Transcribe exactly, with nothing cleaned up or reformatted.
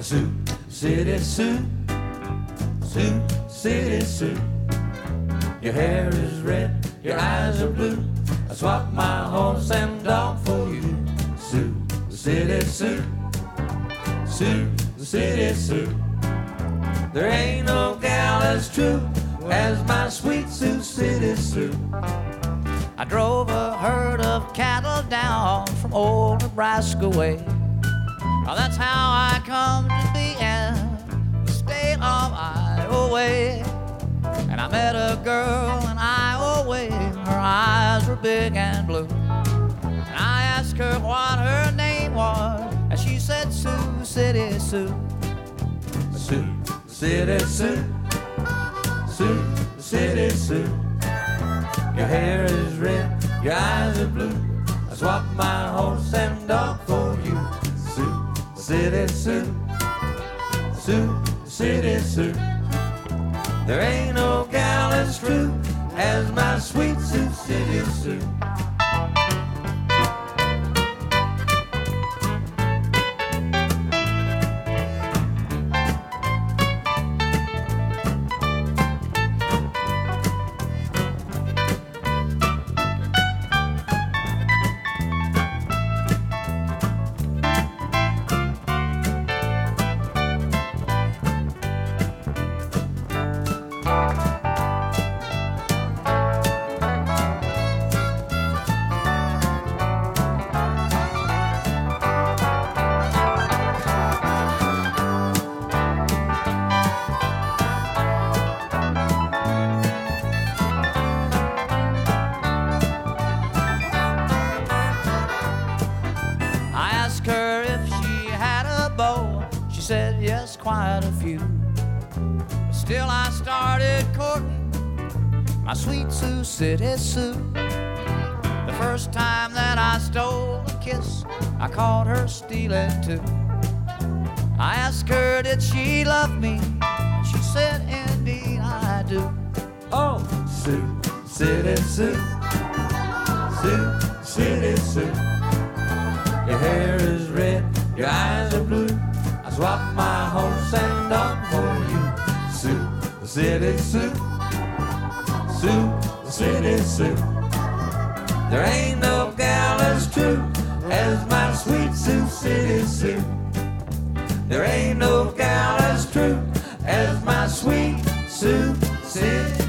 Sioux City Sue, Sioux City Sue. Your hair is red, your eyes are blue. I swap my horse and dog for you. Sioux City Sue, Sioux City Sue. There ain't no gal as true as my sweet Sioux City Sue. I drove a herd of cattle down from old Nebraska way. Now that's how I come to be in the state of Iowa. And I met a girl in Iowa. Her eyes were big and blue. And I asked her what her name was, and she said Sioux City Sue. Sioux City Sue, Sioux City Sue. Your hair is red, your eyes are blue. I swapped my horse and dog for you. Sioux City Sue, Sioux City Sue. There ain't no gal as true as my sweet Sioux City Sue. She said yes, quite a few. But still I started courting my sweet Sioux City Sue. The first time that I stole a kiss, I caught her stealing too. I asked her, did she love me? She said, indeed I do. Oh, Sioux City Sue, Sioux City Sue. Your hair is red, your eyes are blue. I swapped my horse and dog for you. Sioux City Sue, Sioux City Sue. There ain't no gal as true as my sweet Sioux City Sue. There ain't no gal as true as my sweet Sioux City